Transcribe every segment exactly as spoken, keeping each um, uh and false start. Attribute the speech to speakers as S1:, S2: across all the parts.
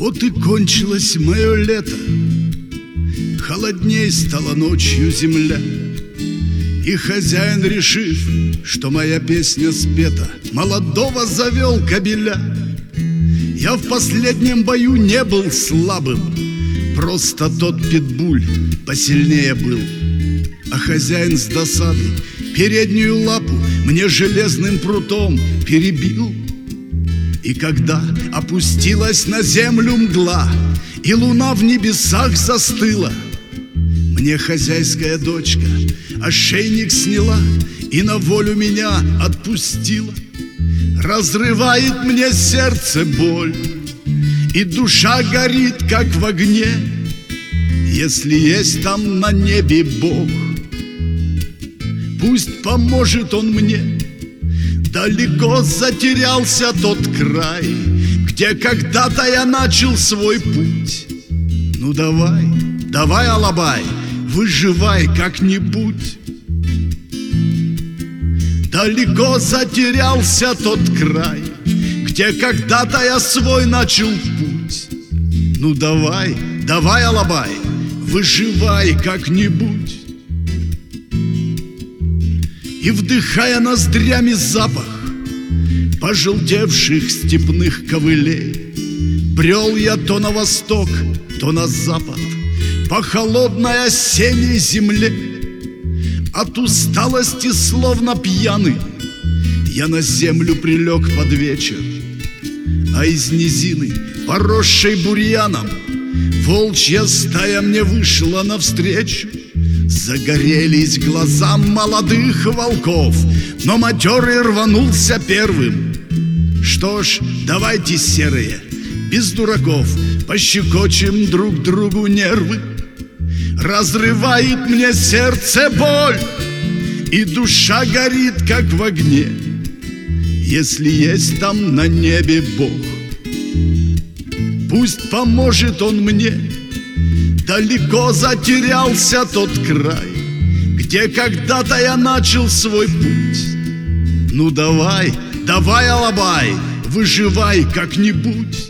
S1: Вот и кончилось мое лето, холодней стала ночью земля. И хозяин, решив, что моя песня спета, молодого завел кобеля. Я в последнем бою не был слабым, просто тот питбуль посильнее был. А хозяин с досадой переднюю лапу мне железным прутом перебил. И когда опустилась на землю мгла и луна в небесах застыла, мне хозяйская дочка ошейник сняла и на волю меня отпустила. Разрывает мне сердце боль, и душа горит, как в огне. Если есть там на небе Бог, пусть поможет Он мне. Далеко затерялся тот край, где когда-то я начал свой путь. Ну давай, давай, алабай, выживай как-нибудь. Далеко затерялся тот край, где когда-то я свой начал путь. Ну давай, давай, алабай, выживай как-нибудь. И вдыхая ноздрями запах пожелтевших степных ковылей, брел я то на восток, то на запад по холодной осенней земле. От усталости, словно пьяный, я на землю прилег под вечер, а из низины, поросшей бурьяном, волчья стая мне вышла навстречу. Загорелись глаза молодых волков, но матерый рванулся первым. Что ж, давайте, серые, без дураков, пощекочем друг другу нервы. Разрывает мне сердце боль, и душа горит, как в огне. Если есть там на небе Бог, пусть поможет Он мне. Далеко затерялся тот край, где когда-то я начал свой путь. Ну давай, давай, алабай, выживай как-нибудь.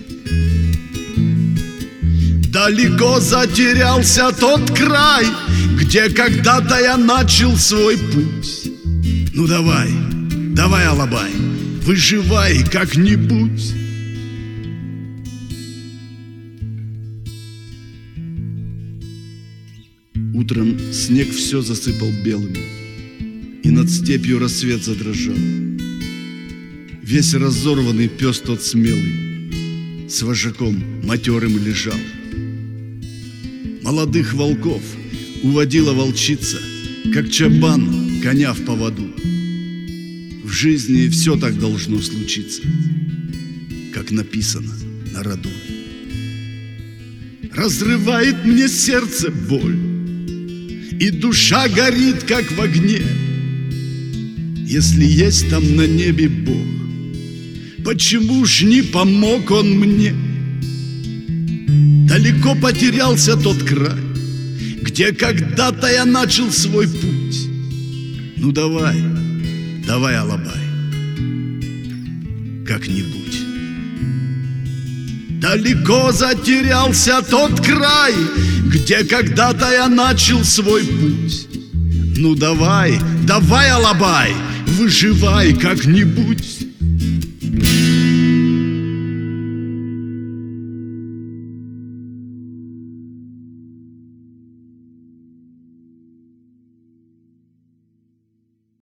S1: Далеко затерялся тот край, где когда-то я начал свой путь. Ну давай, давай, алабай, выживай как-нибудь. Утром снег все засыпал белым, и над степью рассвет задрожал. Весь разорванный пес тот смелый с вожаком матерым лежал. Молодых волков уводила волчица, как чабан коня в поводу. В жизни все так должно случиться, как написано на роду. Разрывает мне сердце боль, и душа горит, как в огне. Если есть там на небе Бог, почему ж не помог Он мне? Далеко потерялся тот край, где когда-то я начал свой путь. Ну давай, давай, алабай, как-нибудь. Далеко затерялся тот край, где когда-то я начал свой путь. Ну давай, давай, алабай, выживай как-нибудь.